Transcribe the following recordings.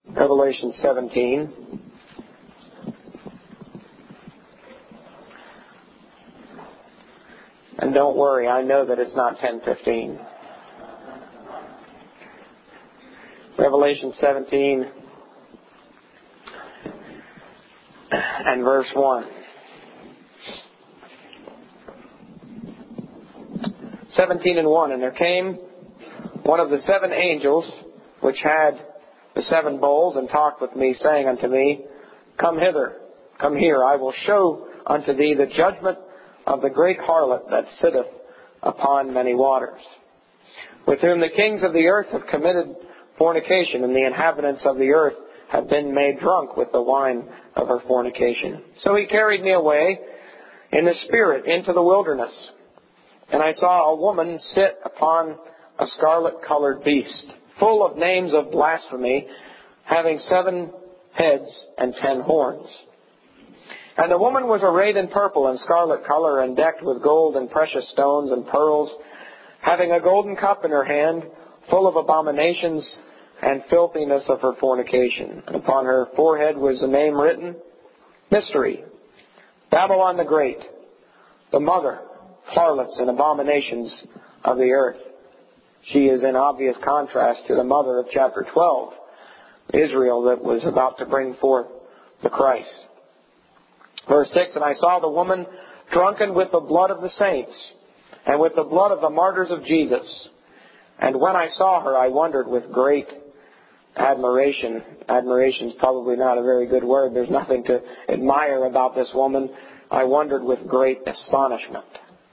Revelation 17. And don't worry, I know that it's not 10:15. Revelation 17 and verse 1. 17 and 1. And there came one of the seven angels which had the seven bowls, and talked with me, saying unto me, Come hither, come here, I will show unto thee the judgment of the great harlot that sitteth upon many waters, with whom the kings of the earth have committed fornication, and the inhabitants of the earth have been made drunk with the wine of her fornication. So he carried me away in the spirit into the wilderness, and I saw a woman sit upon a scarlet-colored beast, full of names of blasphemy, having 7 heads and 10 horns. And the woman was arrayed in purple and scarlet color, and decked with gold and precious stones and pearls, having a golden cup in her hand, full of abominations and filthiness of her fornication. And upon her forehead was a name written, Mystery, Babylon the Great, the mother, harlots and abominations of the earth. She is in obvious contrast to the mother of chapter 12, Israel, that was about to bring forth the Christ. Verse 6, And I saw the woman drunken with the blood of the saints, and with the blood of the martyrs of Jesus. And when I saw her, I wondered with great admiration. Admiration is probably not a very good word. There's nothing to admire about this woman. I wondered with great astonishment.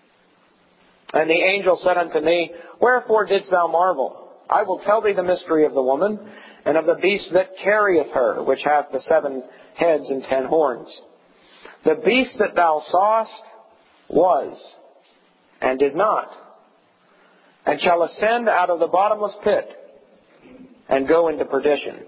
And the angel said unto me, Wherefore didst thou marvel? I will tell thee the mystery of the woman, and of the beast that carrieth her, which hath the 7 heads and 10 horns. The beast that thou sawest was, and is not, and shall ascend out of the bottomless pit, and go into perdition.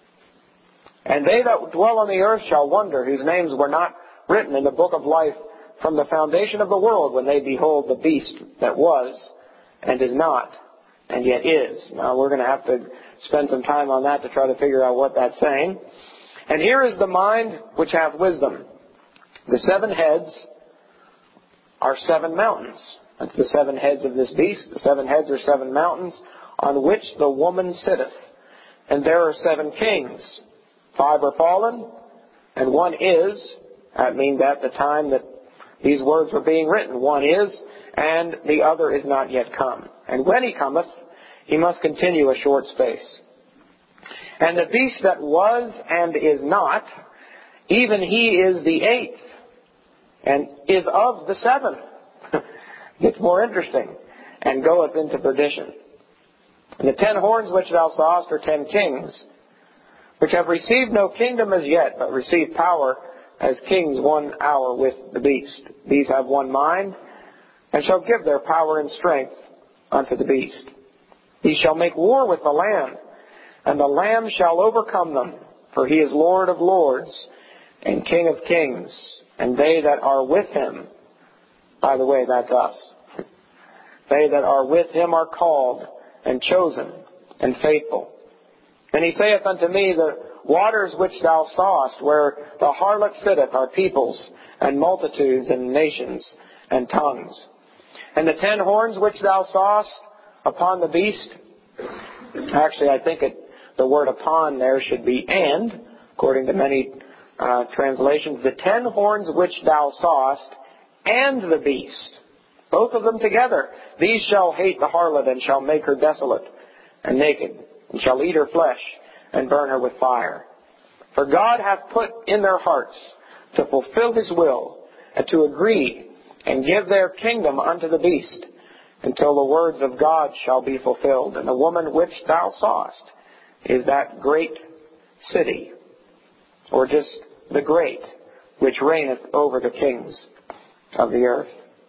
And they that dwell on the earth shall wonder, whose names were not written in the book of life from the foundation of the world, when they behold the beast that was, and is not, and yet is. Now we're going to have to spend some time on that to try to figure out what that's saying. And here is the mind which hath wisdom. The 7 heads are 7 mountains. That's the 7 heads of this beast. The 7 heads are 7 mountains on which the woman sitteth. And there are 7 kings. 5 are fallen, and 1 is. That means at the time that these words were being written, 1 is, and the other is not yet come. And when he cometh, he must continue a short space. And the beast that was and is not, even he is the 8th, and is of the 7. Gets more interesting. And goeth into perdition. And the 10 horns which thou sawest are 10 kings, which have received no kingdom as yet, but receive power as kings 1 hour with the beast. These have one mind, and shall give their power and strength unto the beast. He shall make war with the Lamb, and the Lamb shall overcome them, for he is Lord of lords, and King of kings, and they that are with him, by the way, that's us, they that are with him are called, and chosen, and faithful. And he saith unto me, The waters which thou sawest, where the harlot sitteth, are peoples, and multitudes, and nations, and tongues. And the 10 horns which thou sawest upon the beast, actually I think the word upon there should be and, according to many translations. The 10 horns which thou sawest, and the beast, both of them together, these shall hate the harlot, and shall make her desolate and naked, and shall eat her flesh, and burn her with fire. For God hath put in their hearts to fulfill his will, and to agree, and give their kingdom unto the beast, until the words of God shall be fulfilled. And the woman which thou sawest is that great city, or just the great, which reigneth over the kings of the earth.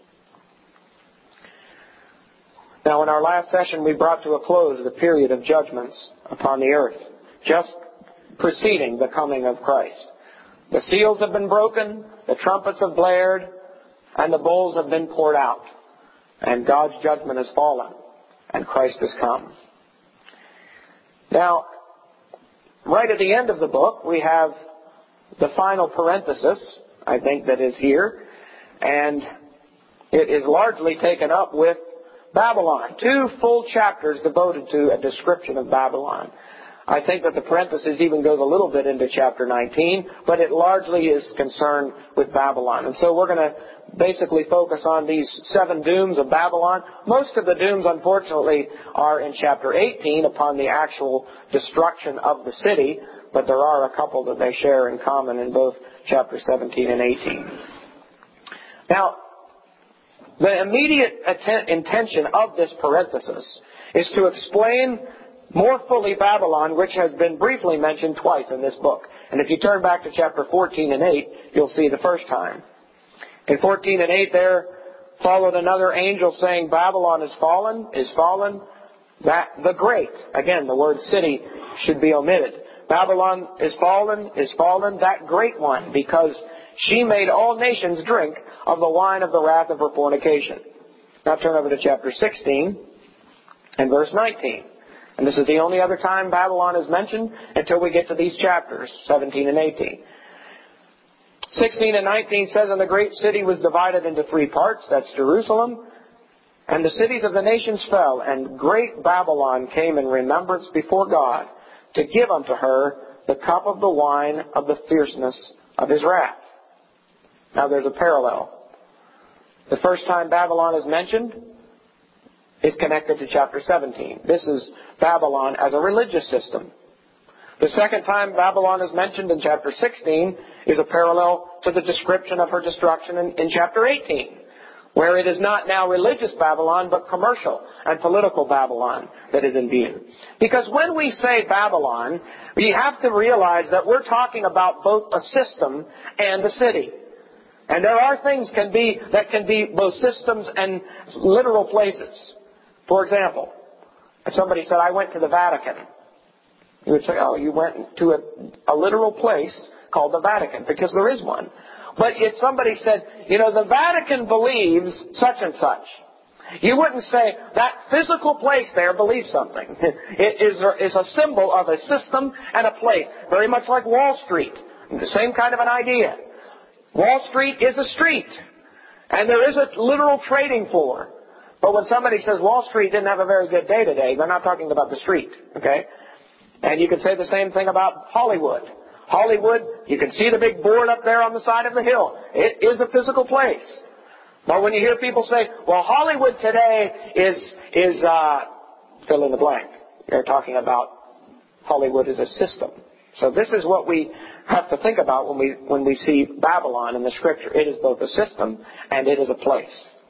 Now, in our last session, we brought to a close the period of judgments upon the earth, just preceding the coming of Christ. The seals have been broken, the trumpets have blared, and the bowls have been poured out. And God's judgment has fallen, and Christ has come. Now, right at the end of the book, we have the final parenthesis, I think, that is here. And it is largely taken up with Babylon. 2 full chapters devoted to a description of Babylon. I think that the parenthesis even goes a little bit into chapter 19, but it largely is concerned with Babylon. And so we're going to basically focus on these 7 dooms of Babylon. Most of the dooms, unfortunately, are in chapter 18 upon the actual destruction of the city, but there are a couple that they share in common in both chapter 17 and 18. Now, the immediate intention of this parenthesis is to explain more fully Babylon, which has been briefly mentioned twice in this book. And if you turn back to chapter 14 and 8, you'll see the first time. In 14 and 8 there followed another angel saying, Babylon is fallen, that the great. Again, the word city should be omitted. Babylon is fallen, that great one, because she made all nations drink of the wine of the wrath of her fornication. Now turn over to chapter 16 and verse 19. And this is the only other time Babylon is mentioned until we get to these chapters, 17 and 18. 16 and 19 says, And the great city was divided into 3 parts, that's Jerusalem, and the cities of the nations fell, and great Babylon came in remembrance before God, to give unto her the cup of the wine of the fierceness of his wrath. Now there's a parallel. The first time Babylon is mentioned is connected to chapter 17. This is Babylon as a religious system. The second time Babylon is mentioned in chapter 16 is a parallel to the description of her destruction in chapter 18, where it is not now religious Babylon, but commercial and political Babylon that is in view. Because when we say Babylon, we have to realize that we're talking about both a system and a city. And there are things that can be both systems and literal places. For example, if somebody said, I went to the Vatican, you would say, oh, you went to a literal place called the Vatican, because there is one. But if somebody said, the Vatican believes such and such, you wouldn't say that physical place there believes something. It is a symbol of a system and a place, very much like Wall Street. The same kind of an idea. Wall Street is a street, and there is a literal trading floor. But when somebody says Wall Street didn't have a very good day today, they're not talking about the street, okay? And you could say the same thing about Hollywood. Hollywood, you can see the big board up there on the side of the hill. It is a physical place. But when you hear people say, well, Hollywood today is fill in the blank, they're talking about Hollywood as a system. So this is what we have to think about when we see Babylon in the Scripture. It is both a system and it is a place.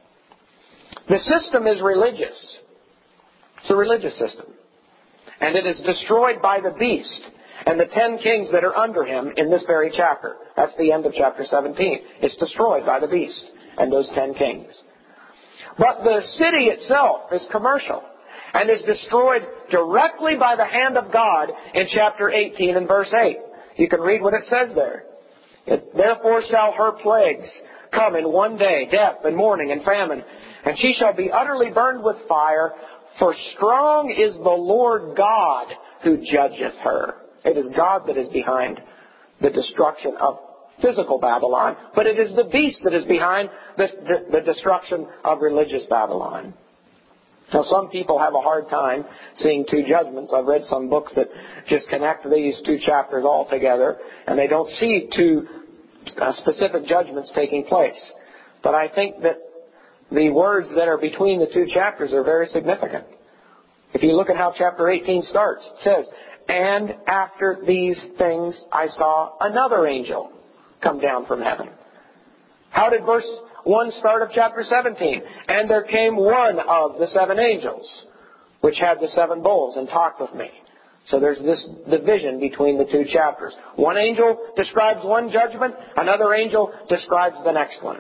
The system is religious. It's a religious system. And it is destroyed by the beast and the 10 kings that are under him in this very chapter. That's the end of chapter 17. It's destroyed by the beast and those 10 kings. But the city itself is commercial and is destroyed directly by the hand of God in chapter 18 and verse 8. You can read what it says there. Therefore shall her plagues come in one day, death and mourning and famine, and she shall be utterly burned with fire, for strong is the Lord God who judgeth her. It is God that is behind the destruction of physical Babylon, but it is the beast that is behind the destruction of religious Babylon. Now, some people have a hard time seeing 2 judgments. I've read some books that just connect these 2 chapters all together, and they don't see 2 specific judgments taking place. But I think that the words that are between the 2 chapters are very significant. If you look at how chapter 18 starts, it says, And after these things I saw another angel come down from heaven. How did verse 1 start of chapter 17? And there came one of the 7 angels, which had the 7 bowls, and talked with me. So there's this division between the 2 chapters. One angel describes one judgment, another angel describes the next one.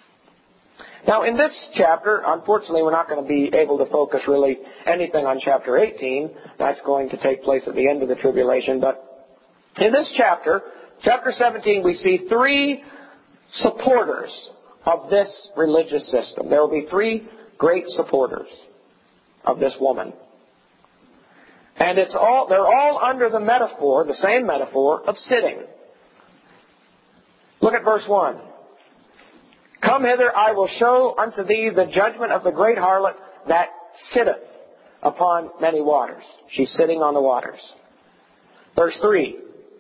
Now, in this chapter, unfortunately, we're not going to be able to focus really anything on chapter 18. That's going to take place at the end of the tribulation. But in this chapter, chapter 17, we see 3 supporters of this religious system. There will be 3 great supporters of this woman. And they're all under the metaphor, the same metaphor, of sitting. Look at verse 1. Come hither, I will show unto thee the judgment of the great harlot that sitteth upon many waters. She's sitting on the waters. Verse 3.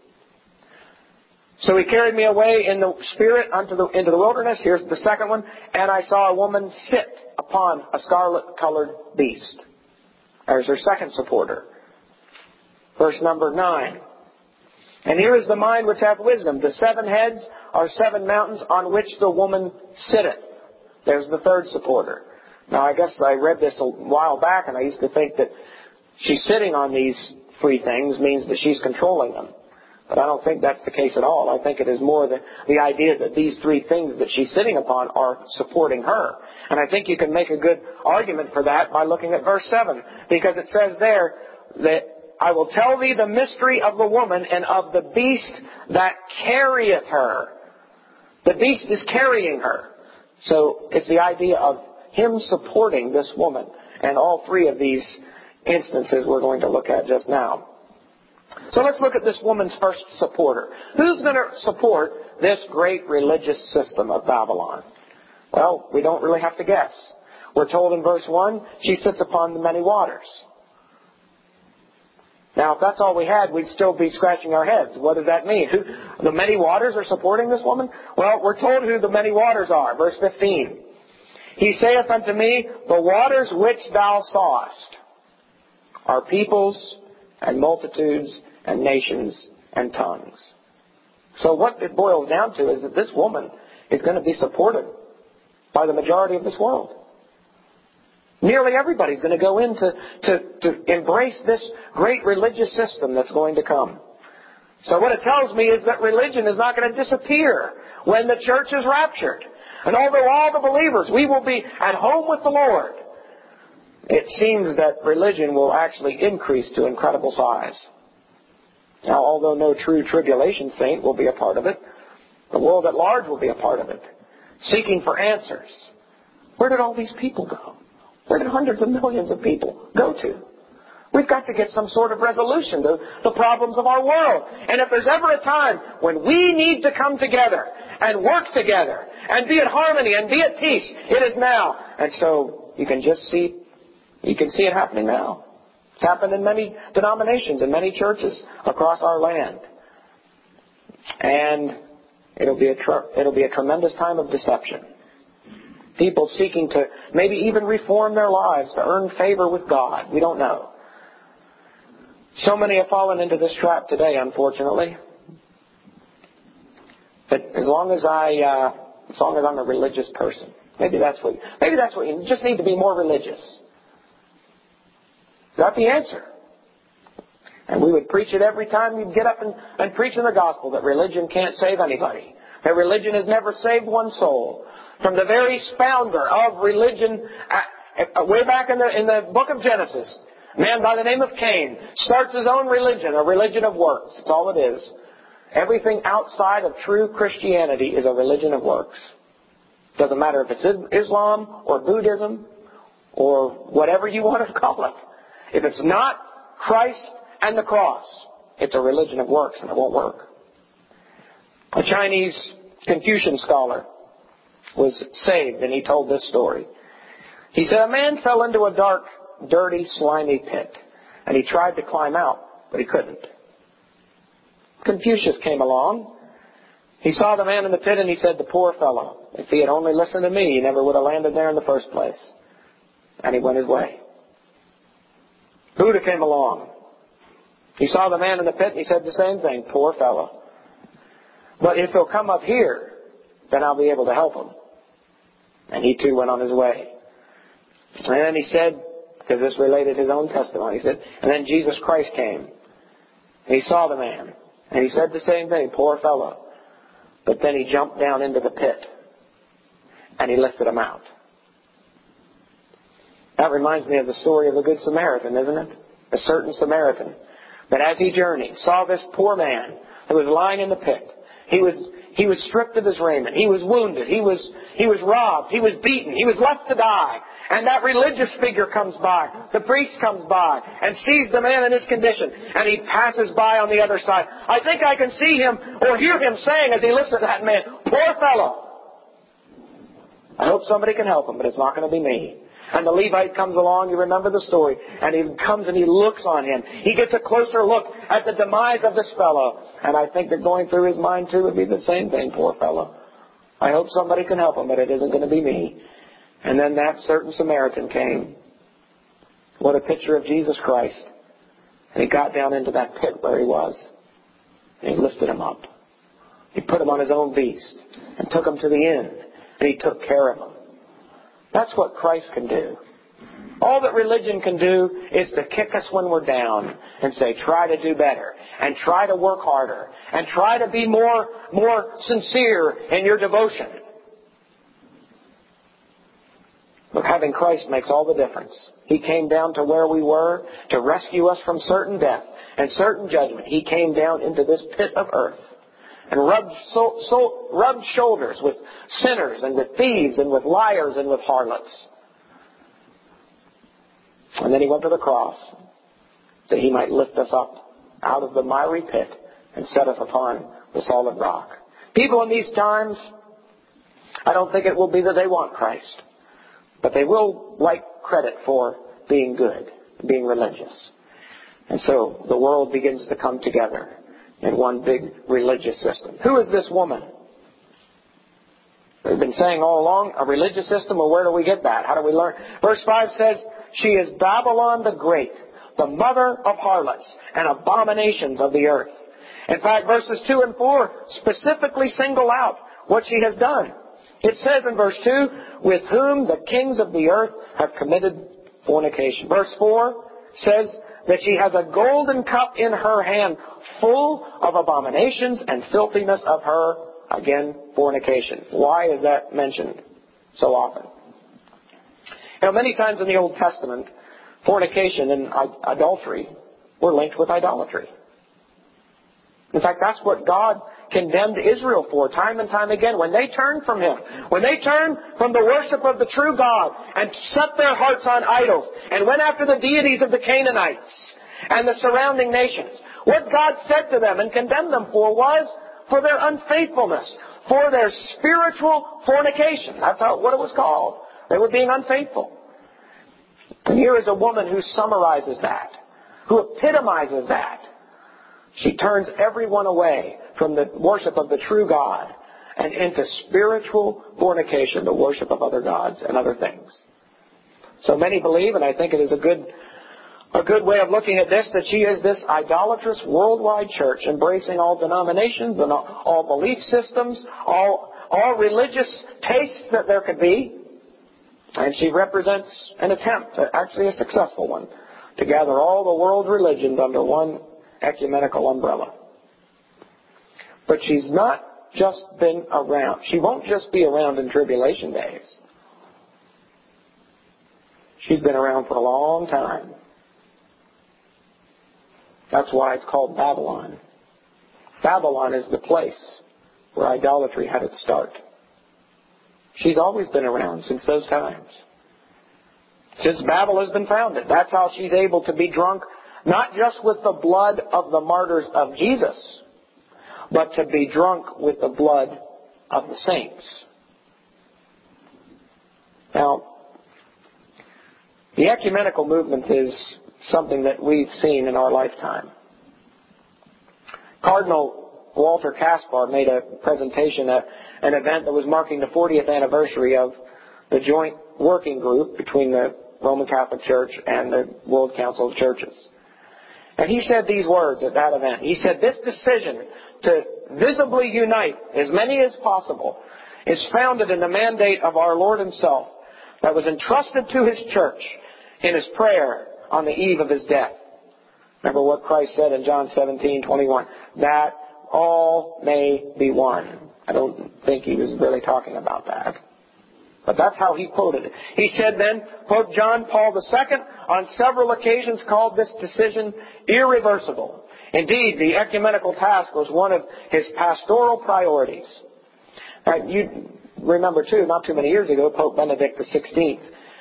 So he carried me away in the spirit into the wilderness. Here's the second one. And I saw a woman sit upon a scarlet-colored beast. There's her second supporter. Verse number 9. And here is the mind which hath wisdom. The 7 heads are 7 mountains on which the woman sitteth. There's the third supporter. Now, I guess I read this a while back, and I used to think that she's sitting on these 3 things means that she's controlling them. But I don't think that's the case at all. I think it is more the idea that these 3 things that she's sitting upon are supporting her. And I think you can make a good argument for that by looking at verse 7. Because it says there that I will tell thee the mystery of the woman and of the beast that carrieth her. The beast is carrying her. So it's the idea of him supporting this woman. And all 3 of these instances we're going to look at just now. So let's look at this woman's first supporter. Who's going to support this great religious system of Babylon? Well, we don't really have to guess. We're told in verse 1, she sits upon the many waters. Now, if that's all we had, we'd still be scratching our heads. What does that mean? The many waters are supporting this woman? Well, we're told who the many waters are. Verse 15. He saith unto me, the waters which thou sawest are peoples and multitudes and nations and tongues. So what it boils down to is that this woman is going to be supported by the majority of this world. Nearly everybody's going to go in to embrace this great religious system that's going to come. So what it tells me is that religion is not going to disappear when the church is raptured. And although all the believers, we will be at home with the Lord, it seems that religion will actually increase to incredible size. Now, although no true tribulation saint will be a part of it, the world at large will be a part of it, seeking for answers. Where did all these people go? Where did hundreds of millions of people go to? We've got to get some sort of resolution to the problems of our world. And if there's ever a time when we need to come together and work together and be at harmony and be at peace, it is now. And so you can just see, you can see it happening now. It's happened in many denominations and many churches across our land. And it'll be a tremendous time of deception. People seeking to maybe even reform their lives to earn favor with God. We don't know. So many have fallen into this trap today, unfortunately. But as long as I'm a religious person, maybe that's what you just need to be more religious. That's the answer. And we would preach it every time we'd get up and preach in the gospel that religion can't save anybody. That religion has never saved one soul. From the very founder of religion, way back in the book of Genesis, a man by the name of Cain starts his own religion, a religion of works. That's all it is. Everything outside of true Christianity is a religion of works. Doesn't matter if it's Islam or Buddhism or whatever you want to call it. If it's not Christ and the cross, it's a religion of works and it won't work. A Chinese Confucian scholar was saved and he told this story. He said, a man fell into a dark, dirty, slimy pit and he tried to climb out, but he couldn't. Confucius came along. He saw the man in the pit and he said, the poor fellow, if he had only listened to me, he never would have landed there in the first place. And he went his way. Buddha came along. He saw the man in the pit and he said the same thing, poor fellow. But if he'll come up here, then I'll be able to help him. And he too went on his way. And then he said, because this related his own testimony, he said, and then Jesus Christ came. And he saw the man. And he said the same thing, poor fellow. But then he jumped down into the pit. And he lifted him out. That reminds me of the story of the Good Samaritan, isn't it? A certain Samaritan that as he journeyed saw this poor man who was lying in the pit. He was stripped of his raiment. He was wounded. He was robbed. He was beaten. He was left to die. And that religious figure comes by. The priest comes by and sees the man in his condition. And he passes by on the other side. I think I can see him or hear him saying as he looks at that man, "Poor fellow. I hope somebody can help him, but it's not going to be me." And the Levite comes along, you remember the story, and he comes and he looks on him. He gets a closer look at the demise of this fellow. And I think that going through his mind too would be the same thing, poor fellow. I hope somebody can help him, but it isn't going to be me. And then that certain Samaritan came. What a picture of Jesus Christ. And he got down into that pit where he was. And he lifted him up. He put him on his own beast and took him to the inn. And he took care of him. That's what Christ can do. All that religion can do is to kick us when we're down and say, try to do better and try to work harder and try to be more sincere in your devotion. But having Christ makes all the difference. He came down to where we were to rescue us from certain death and certain judgment. He came down into this pit of earth and rubbed shoulders with sinners and with thieves and with liars and with harlots. And then he went to the cross that he might lift us up out of the miry pit and set us upon the solid rock. People in these times, I don't think it will be that they want Christ, but they will like credit for being good, being religious. And so the world begins to come together in one big religious system. Who is this woman? We've been saying all along, a religious system, well, where do we get that? How do we learn? Verse 5 says, she is Babylon the Great, the mother of harlots and abominations of the earth. In fact, verses 2 and 4 specifically single out what she has done. It says in verse 2, with whom the kings of the earth have committed fornication. Verse 4 says that she has a golden cup in her hand full of abominations and filthiness of her, again, fornication. Why is that mentioned so often? You know, many times in the Old Testament, fornication and adultery were linked with idolatry. In fact, that's what God condemned Israel for time and time again. When they turned from Him, when they turned from the worship of the true God and set their hearts on idols and went after the deities of the Canaanites and the surrounding nations, what God said to them and condemned them for was for their unfaithfulness, for their spiritual fornication. That's what it was called. They were being unfaithful. And here is a woman who summarizes that, who epitomizes that. She turns everyone away from the worship of the true God and into spiritual fornication, the worship of other gods and other things. So many believe, and I think it is a good way of looking at this, that she is this idolatrous worldwide church embracing all denominations and all belief systems, all religious tastes that there could be. And she represents an attempt, actually a successful one, to gather all the world's religions under one ecumenical umbrella. But she's not just been around. She won't just be around in tribulation days. She's been around for a long time. That's why it's called Babylon. Babylon is the place where idolatry had its start. She's always been around since those times. Since Babel has been founded. That's how she's able to be drunk, not just with the blood of the martyrs of Jesus, but to be drunk with the blood of the saints. Now, the ecumenical movement is something that we've seen in our lifetime. Cardinal Walter Caspar made a presentation at an event that was marking the 40th anniversary of the joint working group between the Roman Catholic Church and the World Council of Churches. And he said these words at that event. He said, this decision to visibly unite as many as possible is founded in the mandate of our Lord Himself that was entrusted to His church in His prayer on the eve of His death. Remember what Christ said in John 17:21, that all may be one. I don't think He was really talking about that. But that's how he quoted it. He said then, Pope John Paul II on several occasions called this decision irreversible. Indeed, the ecumenical task was one of his pastoral priorities. You remember too, not too many years ago, Pope Benedict XVI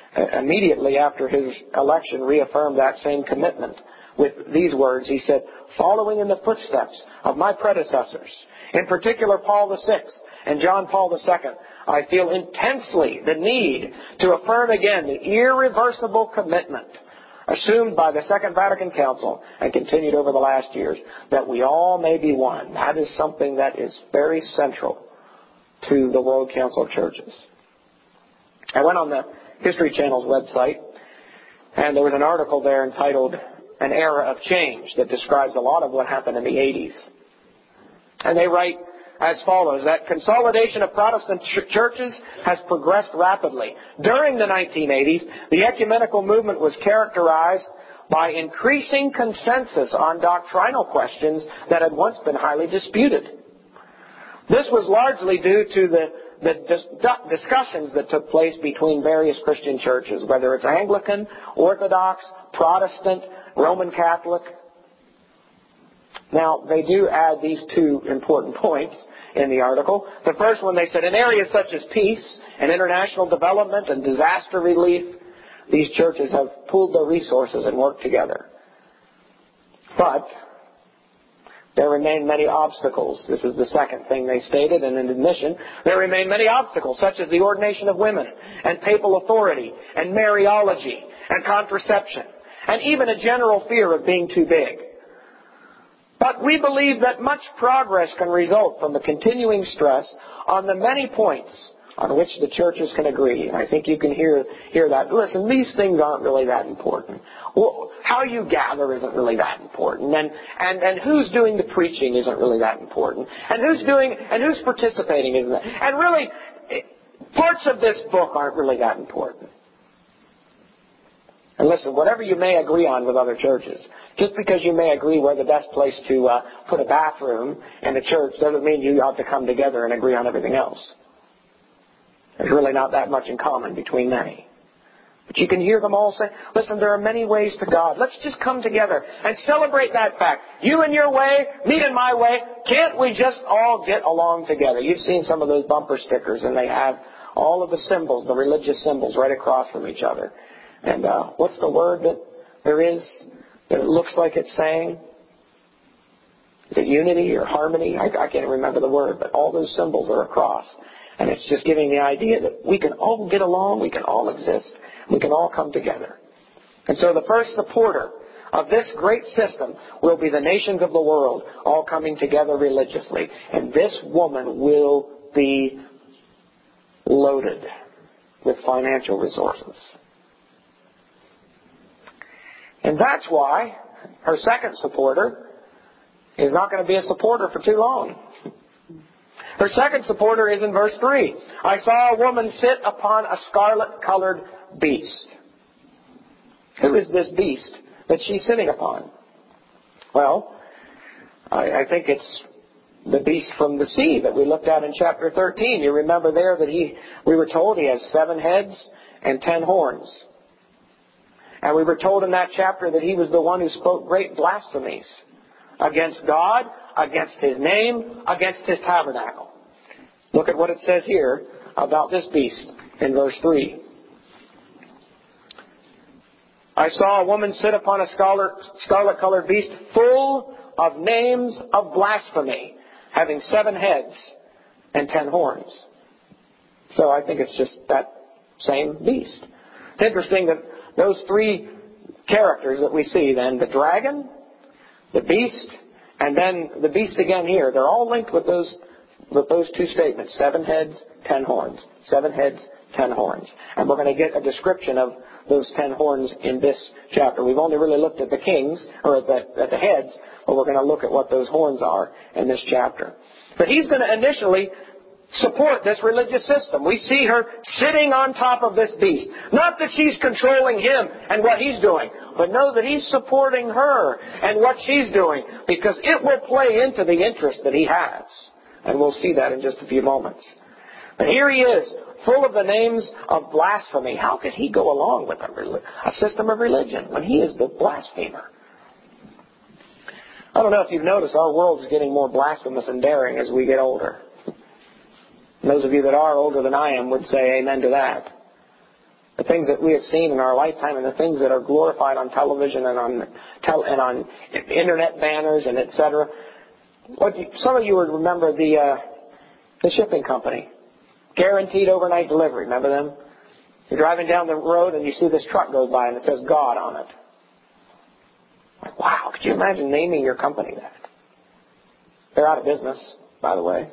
immediately after his election, reaffirmed that same commitment with these words. He said, following in the footsteps of my predecessors, in particular Paul VI and John Paul II, I feel intensely the need to affirm again the irreversible commitment assumed by the Second Vatican Council and continued over the last years, that we all may be one. That is something that is very central to the World Council of Churches. I went on the History Channel's website, and there was an article there entitled An Era of Change that describes a lot of what happened in the 80s. And they write as follows, that consolidation of Protestant churches has progressed rapidly. During the 1980s, the ecumenical movement was characterized by increasing consensus on doctrinal questions that had once been highly disputed. This was largely due to the discussions that took place between various Christian churches, whether it's Anglican, Orthodox, Protestant, Roman Catholic. Now, they do add these two important points in the article. The first one, they said, in areas such as peace and international development and disaster relief, these churches have pooled their resources and worked together. But there remain many obstacles. This is the second thing they stated in an admission. There remain many obstacles, such as the ordination of women and papal authority and Mariology and contraception, and even a general fear of being too big. But we believe that much progress can result from the continuing stress on the many points on which the churches can agree. And I think you can hear that. Listen, these things aren't really that important. Well, how you gather isn't really that important. And who's doing the preaching isn't really that important. And who's participating isn't that. And really, parts of this book aren't really that important. And listen, whatever you may agree on with other churches, just because you may agree where the best place to put a bathroom in a church doesn't mean you ought to come together and agree on everything else. There's really not that much in common between many. But you can hear them all say, listen, there are many ways to God. Let's just come together and celebrate that fact. You in your way, me in my way. Can't we just all get along together? You've seen some of those bumper stickers, and they have all of the symbols, the religious symbols, right across from each other. And what's the word that there is that it looks like it's saying? Is it unity or harmony? I can't remember the word, but all those symbols are across. And it's just giving the idea that we can all get along, we can all exist, we can all come together. And so the first supporter of this great system will be the nations of the world, all coming together religiously. And this woman will be loaded with financial resources. And that's why her second supporter is not going to be a supporter for too long. Her second supporter is in verse 3. I saw a woman sit upon a scarlet-colored beast. Who is this beast that she's sitting upon? Well, I think it's the beast from the sea that we looked at in chapter 13. You remember there that we were told he has 7 heads and 10 horns. And we were told in that chapter that he was the one who spoke great blasphemies against God, against His name, against His tabernacle. Look at what it says here about this beast in verse 3. I saw a woman sit upon a scarlet-colored beast full of names of blasphemy, having 7 heads and 10 horns. So I think it's just that same beast. It's interesting that those 3 characters that we see then, the dragon, the beast, and then the beast again here, they're all linked with those 2 statements, 7 heads, 10 horns. 7 heads, 10 horns. And we're going to get a description of those 10 horns in this chapter. We've only really looked at the kings, or at the heads, but we're going to look at what those horns are in this chapter. But he's going to initially support this religious system. We see her sitting on top of this beast. Not that she's controlling him and what he's doing, but know that he's supporting her and what she's doing, because it will play into the interest that he has. And we'll see that in just a few moments. But here he is, full of the names of blasphemy. How could he go along with a system of religion when he is the blasphemer? I don't know if you've noticed, our world is getting more blasphemous and daring as we get older. And those of you that are older than I am would say amen to that. the things that we have seen in our lifetime and the things that are glorified on television and on internet banners and etc. Some of you would remember the shipping company. Guaranteed overnight delivery. Remember them? You're driving down the road and you see this truck goes by and it says God on it. Like, wow, could you imagine naming your company that? They're out of business, by the way.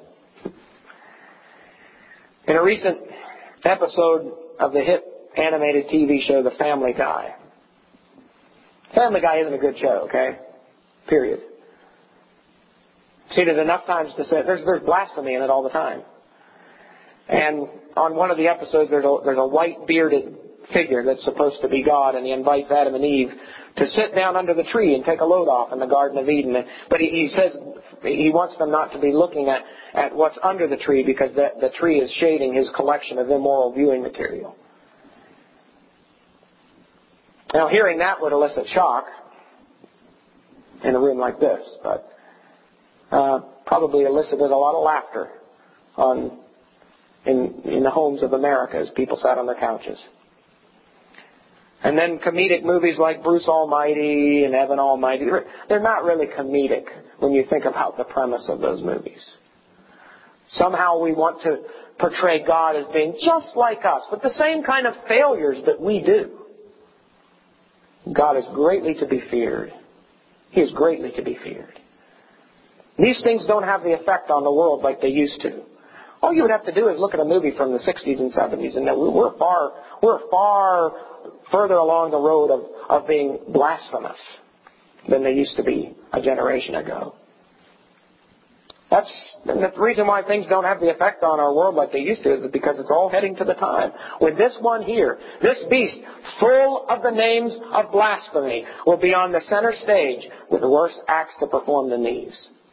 In a recent episode of the hit animated TV show The Family Guy. Family Guy isn't a good show, okay? Period. Seen it enough times to say there's blasphemy in it all the time. And on one of the episodes, there's a white bearded figure that's supposed to be God, and he invites Adam and Eve to sit down under the tree and take a load off in the Garden of Eden. But he says he wants them not to be looking at what's under the tree because the tree is shading his collection of immoral viewing material. Now, hearing that would elicit shock in a room like this, but probably elicited a lot of laughter in the homes of America as people sat on their couches. And then comedic movies like Bruce Almighty and Evan Almighty, they're not really comedic when you think about the premise of those movies. Somehow we want to portray God as being just like us, with the same kind of failures that we do. God is greatly to be feared. He is greatly to be feared. These things don't have the effect on the world like they used to. All you would have to do is look at a movie from the 60s and 70s, and we're far further along the road of being blasphemous than they used to be a generation ago. That's the reason why things don't have the effect on our world like they used to, is because it's all heading to the time when this one here, this beast, full of the names of blasphemy, will be on the center stage with worse acts to perform than these.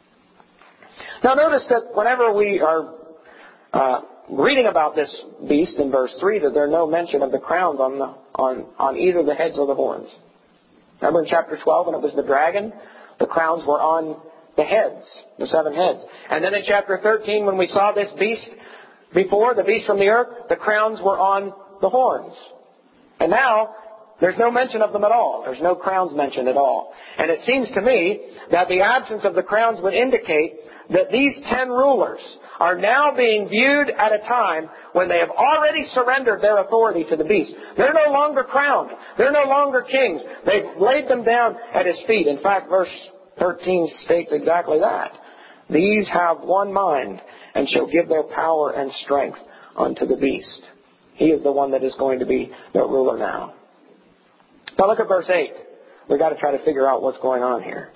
Now notice that whenever we are reading about this beast in verse 3, that there's no mention of the crowns on either the heads or the horns. Remember in chapter 12 when it was the dragon, the crowns were on the heads, the 7 heads. And then in chapter 13 when we saw this beast before, the beast from the earth, the crowns were on the horns. And now there's no mention of them at all. There's no crowns mentioned at all. And it seems to me that the absence of the crowns would indicate that these 10 rulers are now being viewed at a time when they have already surrendered their authority to the beast. They're no longer crowned. They're no longer kings. They've laid them down at his feet. In fact, verse 13 states exactly that. These have one mind and shall give their power and strength unto the beast. He is the one that is going to be their ruler now. Now look at verse 8. We've got to try to figure out what's going on here.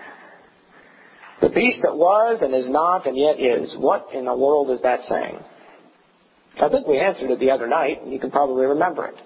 The beast that was and is not and yet is. What in the world is that saying? I think we answered it the other night, and you can probably remember it.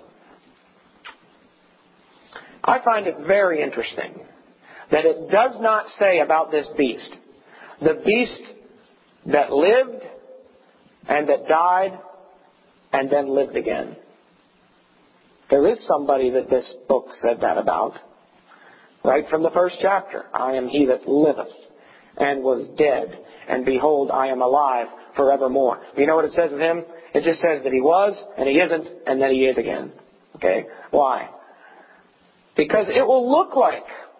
I find it very interesting that it does not say about this beast, the beast that lived and that died and then lived again. There is somebody that this book said that about. Right from the first chapter. I am he that liveth and was dead, and behold, I am alive forevermore. You know what it says of him? It just says that he was, and he isn't, and then he is again. Okay? Why? Because it will look like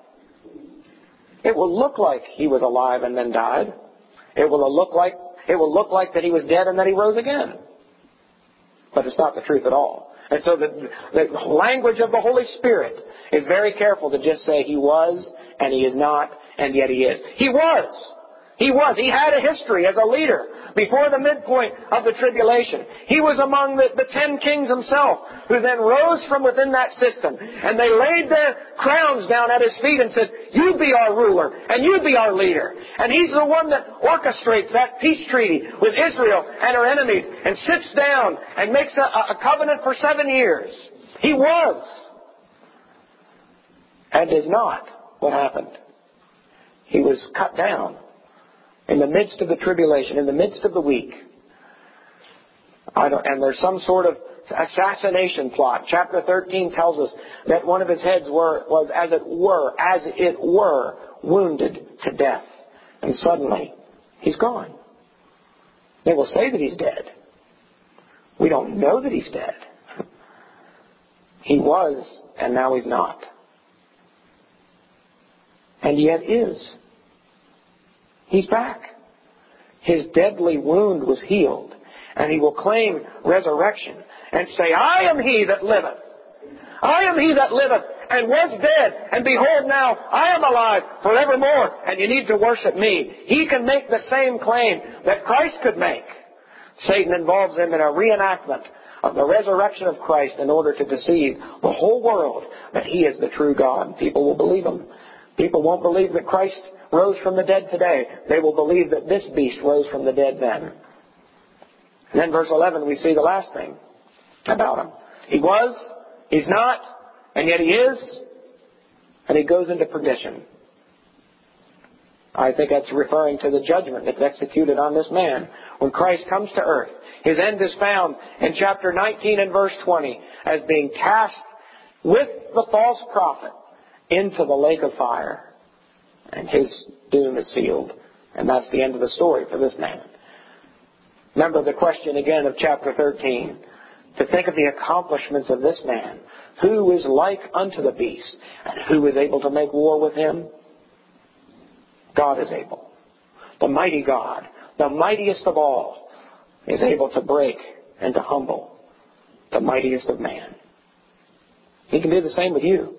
he was alive and then died. It will look like that he was dead and that he rose again. But it's not the truth at all. And so the language of the Holy Spirit is very careful to just say he was and he is not and yet he is. He was. He was. He had a history as a leader before the midpoint of the tribulation. He was among the 10 kings himself, who then rose from within that system. And they laid their crowns down at his feet and said, you be our ruler and you be our leader. And he's the one that orchestrates that peace treaty with Israel and her enemies and sits down and makes a covenant for 7 years. He was. And is not. What happened? He was cut down. In the midst of the tribulation, in the midst of the week. And there's some sort of assassination plot. Chapter 13 tells us that one of his heads was as it were, wounded to death. And suddenly, he's gone. They will say that he's dead. We don't know that he's dead. He was, and now he's not. And yet is. He's back. His deadly wound was healed. And he will claim resurrection and say, I am he that liveth. I am he that liveth and was dead. And behold now, I am alive forevermore. And you need to worship me. He can make the same claim that Christ could make. Satan involves him in a reenactment of the resurrection of Christ in order to deceive the whole world that he is the true God. People will believe him. People won't believe that Christ rose from the dead today. They will believe that this beast rose from the dead then. And then verse 11, we see the last thing about him. He was, he's not, and yet he is, and he goes into perdition. I think that's referring to the judgment that's executed on this man when Christ comes to earth. His end is found in chapter 19 and verse 20 as being cast with the false prophet into the lake of fire. And his doom is sealed. And that's the end of the story for this man. Remember the question again of chapter 13. To think of the accomplishments of this man. Who is like unto the beast? And who is able to make war with him? God is able. The mighty God, the mightiest of all, is able to break and to humble the mightiest of man. He can do the same with you.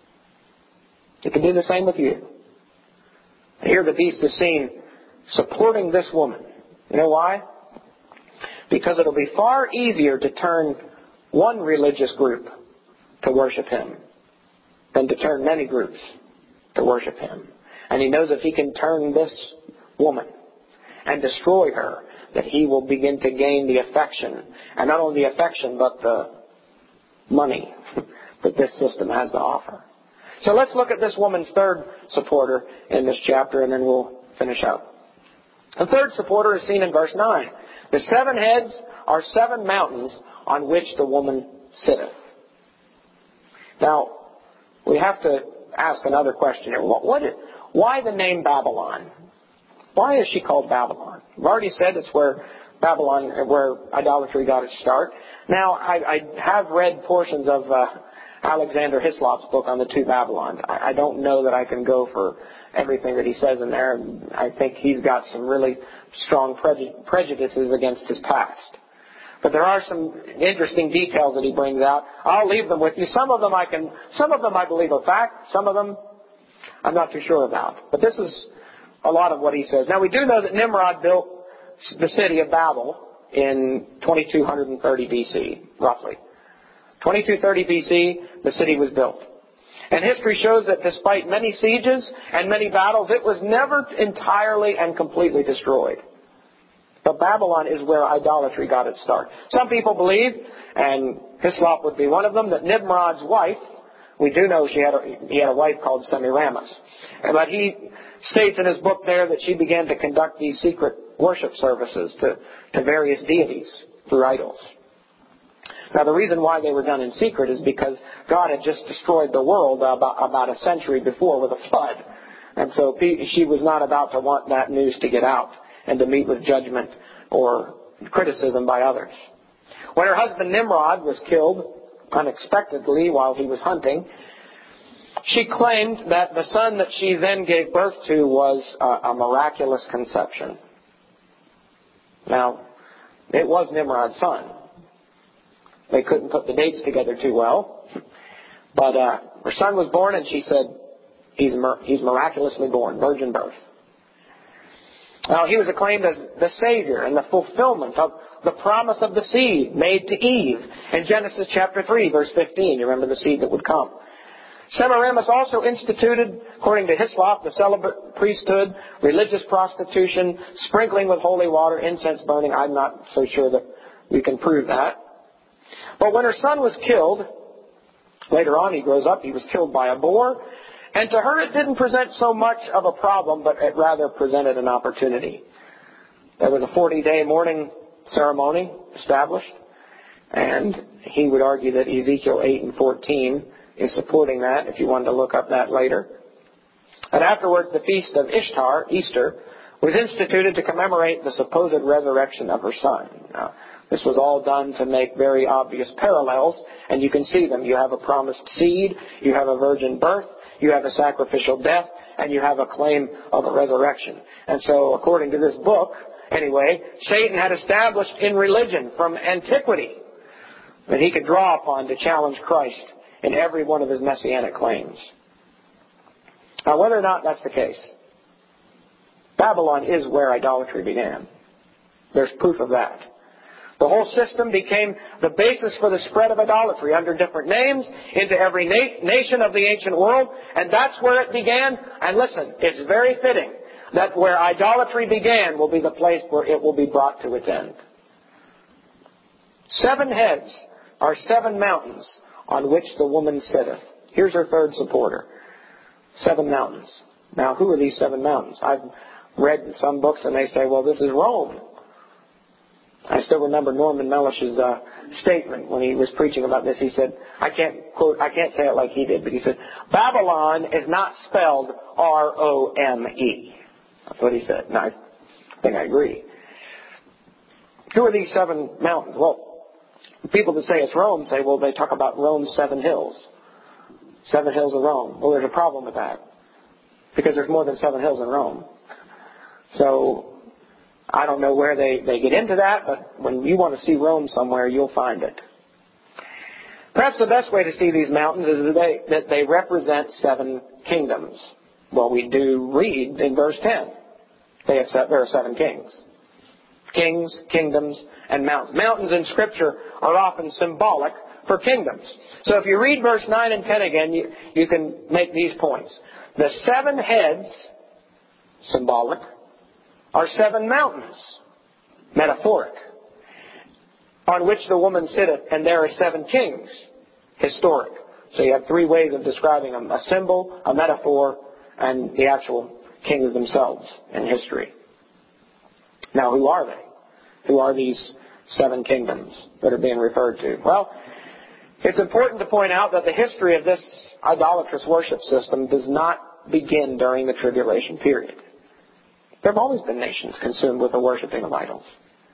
He can do the same with you. Here the beast is seen supporting this woman. You know why? Because it'll be far easier to turn one religious group to worship him than to turn many groups to worship him. And he knows if he can turn this woman and destroy her, that he will begin to gain the affection. And not only the affection, but the money that this system has to offer. So let's look at this woman's third supporter in this chapter, and then we'll finish up. The third supporter is seen in verse 9. The 7 heads are 7 mountains on which the woman sitteth. Now, we have to ask another question here. Why the name Babylon? Why is she called Babylon? I've already said it's where idolatry got its start. Now, I have read portions of Alexander Hislop's book on the 2 Babylons. I don't know that I can go for everything that he says in there. I think he's got some really strong prejudices against his past. But there are some interesting details that he brings out. I'll leave them with you. Some of them I believe are fact. Some of them I'm not too sure about. But this is a lot of what he says. Now we do know that Nimrod built the city of Babel in 2230 BC, roughly. 2230 BC, the city was built. And history shows that despite many sieges and many battles, it was never entirely and completely destroyed. But Babylon is where idolatry got its start. Some people believe, and Hislop would be one of them, that Nimrod's wife, we do know he had a wife called Semiramis. But he states in his book there that she began to conduct these secret worship services to various deities through idols. Now, the reason why they were done in secret is because God had just destroyed the world about a century before with a flood. And so she was not about to want that news to get out and to meet with judgment or criticism by others. When her husband Nimrod was killed unexpectedly while he was hunting, she claimed that the son that she then gave birth to was a miraculous conception. Now, it was Nimrod's son. They couldn't put the dates together too well. But her son was born, and she said, he's miraculously born, virgin birth. Now, he was acclaimed as the Savior and the fulfillment of the promise of the seed made to Eve in Genesis chapter 3, verse 15. You remember the seed that would come. Semiramis also instituted, according to Hislop, the celibate priesthood, religious prostitution, sprinkling with holy water, incense burning. I'm not so sure that we can prove that. But when her son was killed, later on he grows up, he was killed by a boar. And to her it didn't present so much of a problem, but it rather presented an opportunity. There was a 40-day mourning ceremony established. And he would argue that Ezekiel 8 and 14 is supporting that, if you wanted to look up that later. And afterwards, the feast of Ishtar, Easter, was instituted to commemorate the supposed resurrection of her son. Now, This was all done to make very obvious parallels, and you can see them. You have a promised seed, you have a virgin birth, you have a sacrificial death, and you have a claim of a resurrection. And so, according to this book, anyway, Satan had established in religion from antiquity that he could draw upon to challenge Christ in every one of his messianic claims. Now, whether or not that's the case, Babylon is where idolatry began. There's proof of that. The whole system became the basis for the spread of idolatry under different names into every nation of the ancient world, and that's where it began. And listen, it's very fitting that where idolatry began will be the place where it will be brought to its end. 7 heads are 7 mountains on which the woman sitteth. Here's her third supporter. 7 mountains. Now, who are these 7 mountains? I've read some books and they say, well, this is Rome. I still remember Norman Mellish's statement when he was preaching about this. He said, I can't say it like he did, but he said, Babylon is not spelled R-O-M-E. That's what he said. And I think I agree. Who are these 7 mountains? Well, people that say it's Rome say, well, they talk about Rome's 7 hills. 7 hills of Rome. Well, there's a problem with that. Because there's more than 7 hills in Rome. So, I don't know where they get into that, but when you want to see Rome somewhere, you'll find it. Perhaps the best way to see these mountains is that they represent 7 kingdoms. Well, we do read in verse 10. There are 7 kings. Kings, kingdoms, and mountains. Mountains in Scripture are often symbolic for kingdoms. So if you read verse 9 and 10 again, you can make these points. The 7 heads, symbolic, are 7 mountains, metaphoric, on which the woman sitteth, and there are 7 kings, historic. So you have 3 ways of describing them: a symbol, a metaphor, and the actual kings themselves in history. Now, who are they? Who are these 7 kingdoms that are being referred to? Well, it's important to point out that the history of this idolatrous worship system does not begin during the tribulation period. There have always been nations consumed with the worshiping of idols.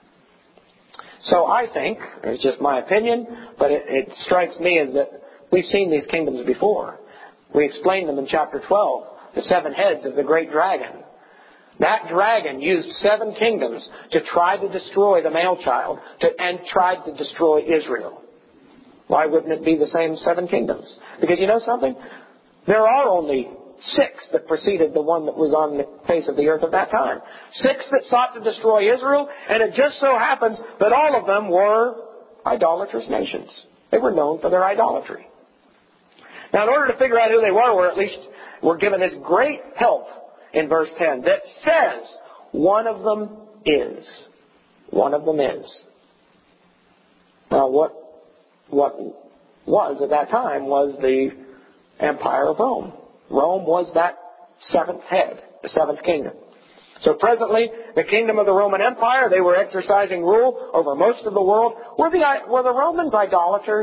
So I think, it's just my opinion, but it strikes me as that we've seen these kingdoms before. We explained them in chapter 12, the 7 heads of the great dragon. That dragon used 7 kingdoms to try to destroy the male child and tried to destroy Israel. Why wouldn't it be the same 7 kingdoms? Because you know something? There are only 6 that preceded the one that was on the face of the earth at that time. 6 that sought to destroy Israel, and it just so happens that all of them were idolatrous nations. They were known for their idolatry. Now, in order to figure out who they were, we're given this great help in verse 10 that says, one of them is. One of them is. Now, what was at that time was the Empire of Rome. Rome was that 7th head, the 7th kingdom. So presently, the kingdom of the Roman Empire, they were exercising rule over most of the world. Were the Romans idolaters?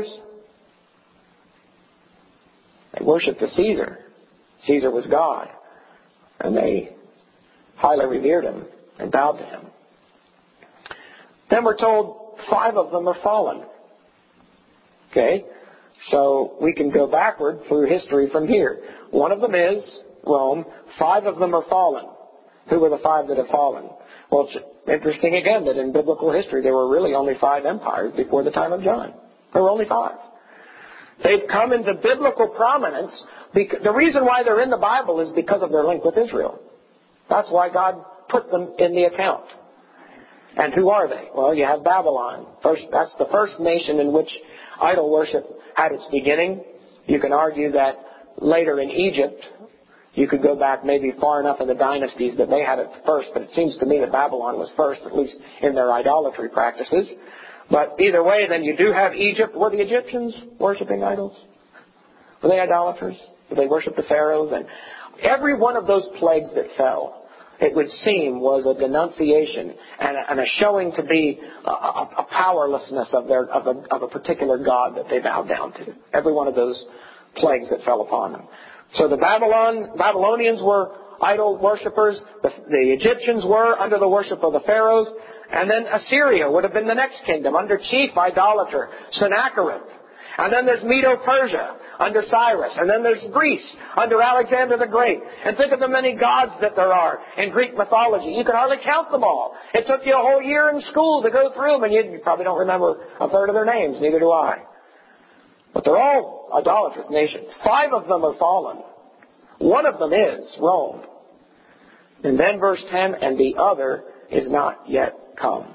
They worshipped the Caesar. Caesar was God. And they highly revered him and bowed to him. Then we're told 5 of them are fallen. Okay? So we can go backward through history from here. One of them is Rome. 5 of them are fallen. Who were the 5 that have fallen? Well, it's interesting again that in biblical history there were really only 5 empires before the time of John. There were only 5. They've come into biblical prominence. The reason why they're in the Bible is because of their link with Israel. That's why God put them in the account. And who are they? Well, you have Babylon. That's the first nation in which idol worship had its beginning. You can argue that later in Egypt, you could go back maybe far enough in the dynasties that they had it first, but it seems to me that Babylon was first, at least in their idolatry practices. But either way, then you do have Egypt. Were the Egyptians worshiping idols? Were they idolaters? Did they worship the pharaohs? And every one of those plagues that fell, it would seem, was a denunciation and a showing to be a powerlessness of a particular god that they bowed down to. Every one of those plagues that fell upon them. So the Babylonians were idol worshippers. The Egyptians were under the worship of the pharaohs. And then Assyria would have been the next kingdom under chief idolater Sennacherib. And then there's Medo-Persia under Cyrus. And then there's Greece under Alexander the Great. And think of the many gods that there are in Greek mythology. You could hardly count them all. It took you a whole year in school to go through them, and you probably don't remember a third of their names. Neither do I. But they're all idolatrous nations. 5 of them are fallen. One of them is Rome. And then verse 10, and the other is not yet come.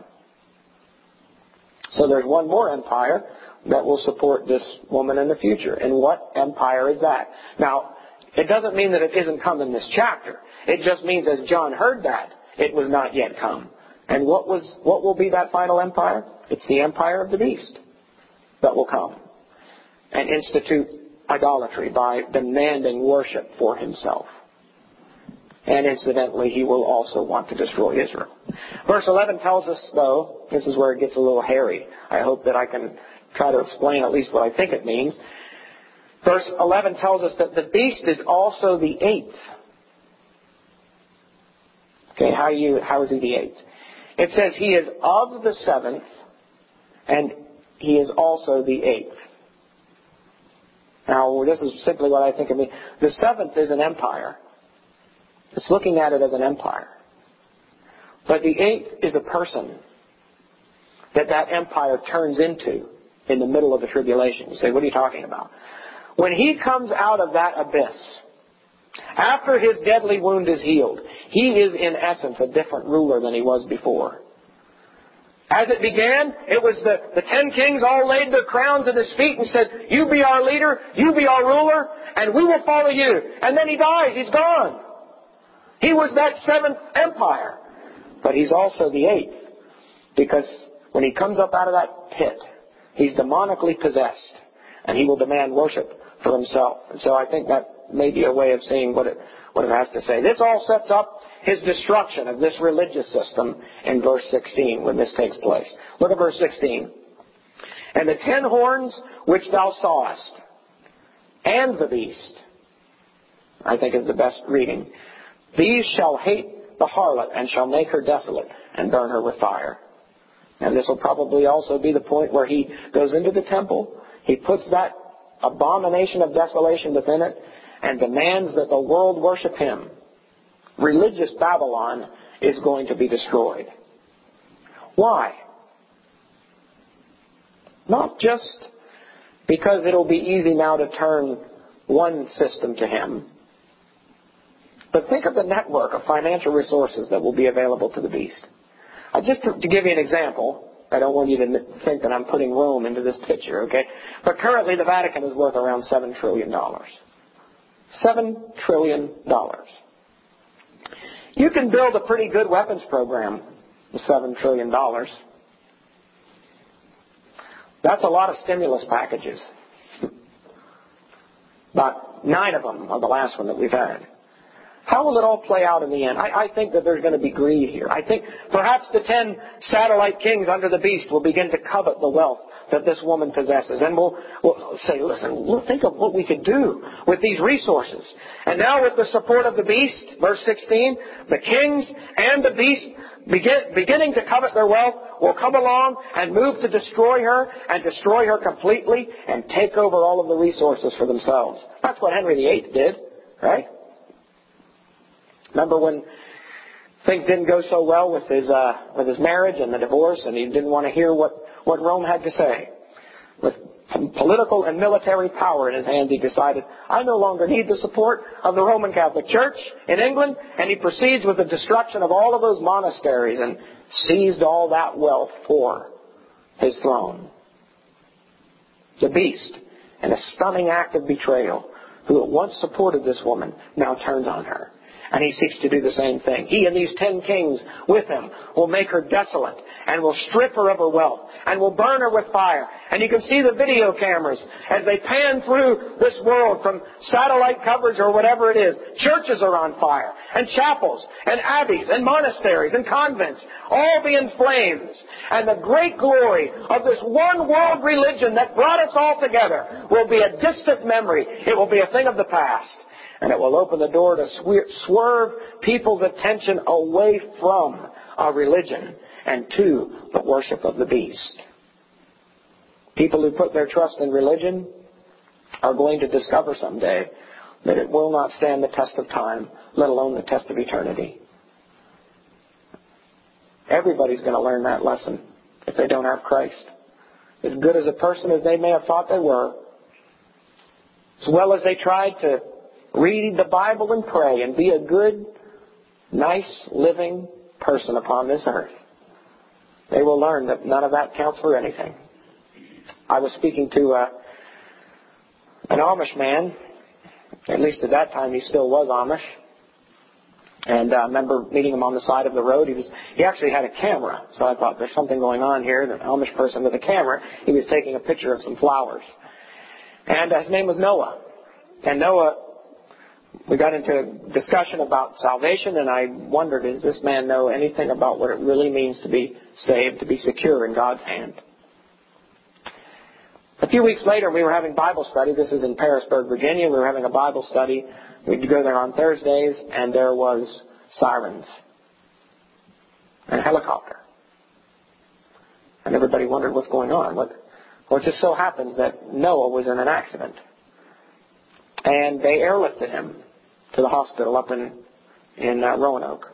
So there's one more empire that will support this woman in the future. And what empire is that? Now, it doesn't mean that it isn't come in this chapter. It just means as John heard that, it was not yet come. And what will be that final empire? It's the empire of the beast that will come and institute idolatry by demanding worship for himself. And incidentally, he will also want to destroy Israel. Verse 11 tells us, though, this is where it gets a little hairy. I hope that I can try to explain at least what I think it means. Verse 11 tells us that the beast is also the 8th. Okay, how is he the 8th? It says he is of the 7th, and he is also the 8th. Now, this is simply what I think it means. The 7th is an empire. It's looking at it as an empire. But the 8th is a person that empire turns into in the middle of the tribulation. You say, what are you talking about? When he comes out of that abyss, after his deadly wound is healed, he is in essence a different ruler than he was before. As it began, it was the 10 kings all laid their crowns at his feet and said, you be our leader, you be our ruler, and we will follow you. And then he dies, he's gone. He was that 7th empire. But he's also the 8th. Because when he comes up out of that pit, he's demonically possessed, and he will demand worship for himself. And so I think that may be a way of seeing what it has to say. This all sets up his destruction of this religious system in verse 16 when this takes place. Look at verse 16. And the 10 horns which thou sawest, and the beast, I think is the best reading, these shall hate the harlot, and shall make her desolate, and burn her with fire. And this will probably also be the point where he goes into the temple, he puts that abomination of desolation within it, and demands that the world worship him. Religious Babylon is going to be destroyed. Why? Not just because it'll be easy now to turn one system to him, but think of the network of financial resources that will be available to the beast. Just to give you an example, I don't want you to think that I'm putting Rome into this picture, okay? But currently the Vatican is worth around $7 trillion. $7 trillion. You can build a pretty good weapons program with $7 trillion. That's a lot of stimulus packages. About 9 of them are the last one that we've had. How will it all play out in the end? I think that there's going to be greed here. I think perhaps the 10 satellite kings under the beast will begin to covet the wealth that this woman possesses. And we'll say, listen, we'll think of what we could do with these resources. And now with the support of the beast, verse 16, the kings and the beast beginning to covet their wealth will come along and move to destroy her and destroy her completely and take over all of the resources for themselves. That's what Henry VIII did, right? Remember when things didn't go so well with his marriage and the divorce, and he didn't want to hear what Rome had to say. With political and military power in his hands, he decided, I no longer need the support of the Roman Catholic Church in England, and he proceeds with the destruction of all of those monasteries and seized all that wealth for his throne. The beast, in a stunning act of betrayal, who at once supported this woman, now turns on her. And he seeks to do the same thing. He and these 10 kings with him will make her desolate and will strip her of her wealth and will burn her with fire. And you can see the video cameras as they pan through this world from satellite coverage or whatever it is. Churches are on fire, and chapels and abbeys and monasteries and convents all be in flames. And the great glory of this one world religion that brought us all together will be a distant memory. It will be a thing of the past. And it will open the door to swerve people's attention away from our religion and to the worship of the beast. People who put their trust in religion are going to discover someday that it will not stand the test of time, let alone the test of eternity. Everybody's going to learn that lesson if they don't have Christ. As good as a person as they may have thought they were, as well as they tried to read the Bible and pray and be a good, nice, living person upon this earth, they will learn that none of that counts for anything. I was speaking to an Amish man. At least at that time he still was Amish. And I remember meeting him on the side of the road. He actually had a camera, so I thought there's something going on here. An Amish person with a camera. He was taking a picture of some flowers. And his name was Noah. And Noah, we got into a discussion about salvation, and I wondered, does this man know anything about what it really means to be saved, to be secure in God's hand? A few weeks later, we were having Bible study. This is in Parisburg, Virginia. We were having a Bible study. We'd go there on Thursdays, and there was sirens and a helicopter. And everybody wondered what's going on. Well, it just so happens that Noah was in an accident. And they airlifted him to the hospital up in Roanoke.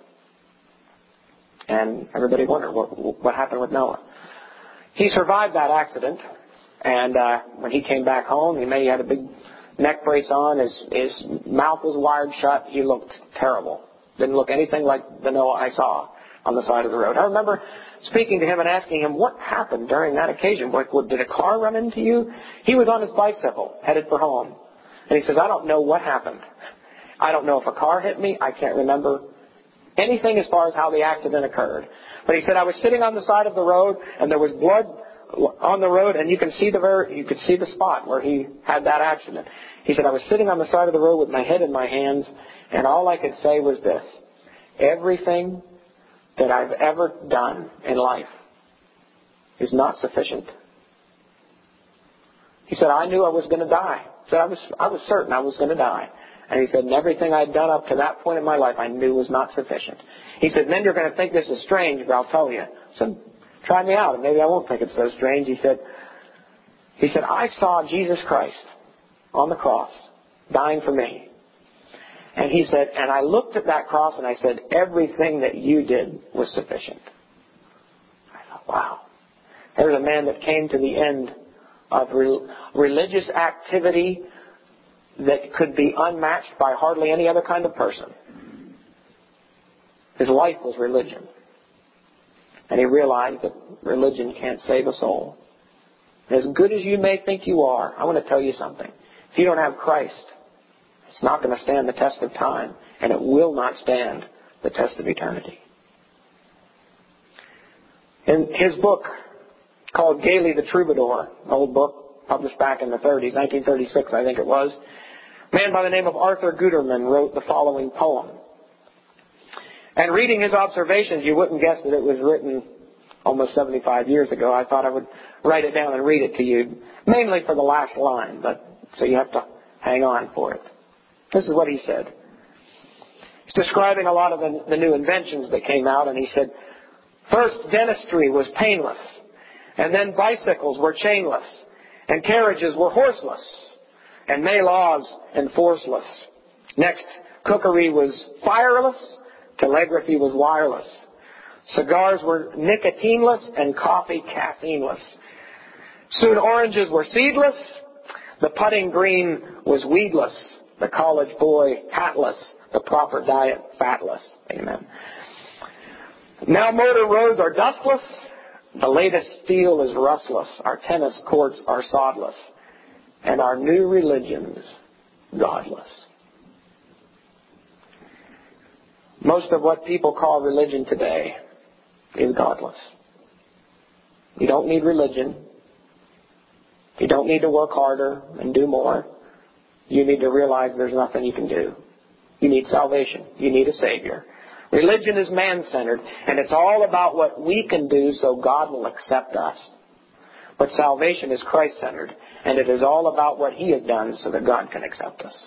And everybody wondered what happened with Noah. He survived that accident. And when he came back home, he had a big neck brace on. His mouth was wired shut. He looked terrible. Didn't look anything like the Noah I saw on the side of the road. I remember speaking to him and asking him what happened during that occasion. Did a car run into you? He was on his bicycle, headed for home. And he says, I don't know what happened. I don't know if a car hit me. I can't remember anything as far as how the accident occurred. But he said, I was sitting on the side of the road, and there was blood on the road, and you could see the spot where he had that accident. He said, I was sitting on the side of the road with my head in my hands, and all I could say was this: everything that I've ever done in life is not sufficient. He said, I knew I was going to die. He said, I was certain I was going to die. And he said, and everything I'd done up to that point in my life I knew was not sufficient. He said, then you're going to think this is strange, but I'll tell you. So try me out, and maybe I won't think it's so strange. He said, I saw Jesus Christ on the cross, dying for me. And he said, and I looked at that cross and I said, everything that you did was sufficient. I thought, wow. There's a man that came to the end of religious activity that could be unmatched by hardly any other kind of person. His life was religion. And he realized that religion can't save a soul. As good as you may think you are, I want to tell you something. If you don't have Christ, it's not going to stand the test of time, and it will not stand the test of eternity. In his book called Gailey the Troubadour, an old book published back in the 30s, 1936 I think it was, a man by the name of Arthur Guterman wrote the following poem. And reading his observations, you wouldn't guess that it was written almost 75 years ago. I thought I would write it down and read it to you, mainly for the last line, but so you have to hang on for it. This is what he said. He's describing a lot of the new inventions that came out, and he said, first, dentistry was painless, and then bicycles were chainless, and carriages were horseless, and May laws enforceless. Next, cookery was fireless, telegraphy was wireless. Cigars were nicotineless and coffee caffeineless. Soon oranges were seedless. The putting green was weedless. The college boy hatless. The proper diet fatless. Amen. Now motor roads are dustless. The latest steel is rustless. Our tennis courts are sodless. And our new religion's godless. Most of what people call religion today is godless. You don't need religion. You don't need to work harder and do more. You need to realize there's nothing you can do. You need salvation. You need a Savior. Religion is man-centered, and it's all about what we can do so God will accept us. But salvation is Christ-centered, and it is all about what He has done so that God can accept us.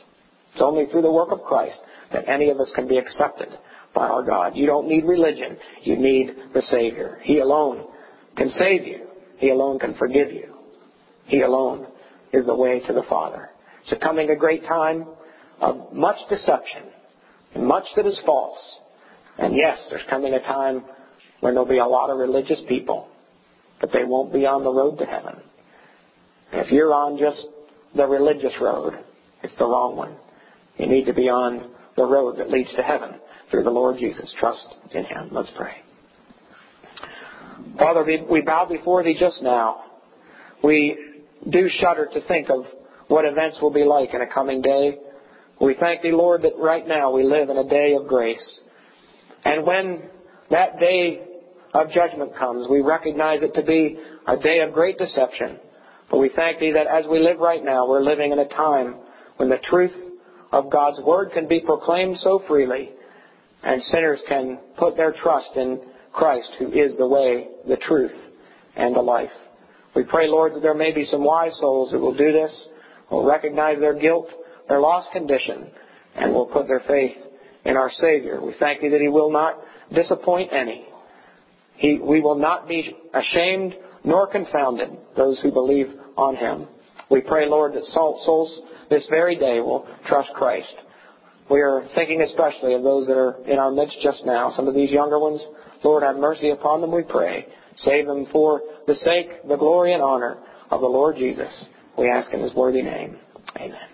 It's only through the work of Christ that any of us can be accepted by our God. You don't need religion. You need the Savior. He alone can save you. He alone can forgive you. He alone is the way to the Father. It's coming a great time of much deception and much that is false. And yes, there's coming a time when there'll be a lot of religious people, but they won't be on the road to heaven. And if you're on just the religious road, it's the wrong one. You need to be on the road that leads to heaven through the Lord Jesus. Trust in Him. Let's pray. Father, we bow before Thee just now. We do shudder to think of what events will be like in a coming day. We thank Thee, Lord, that right now we live in a day of grace. And when that day of judgment comes, we recognize it to be a day of great deception. But we thank Thee that as we live right now, we're living in a time when the truth of God's Word can be proclaimed so freely, and sinners can put their trust in Christ, who is the way, the truth, and the life. We pray, Lord, that there may be some wise souls who will do this, will recognize their guilt, their lost condition, and will put their faith in our Savior. We thank Thee that He will not disappoint any. We will not be ashamed nor confounded, those who believe on Him. We pray, Lord, that souls this very day will trust Christ. We are thinking especially of those that are in our midst just now. Some of these younger ones, Lord, have mercy upon them, we pray. Save them for the sake, the glory, and honor of the Lord Jesus. We ask in His worthy name. Amen.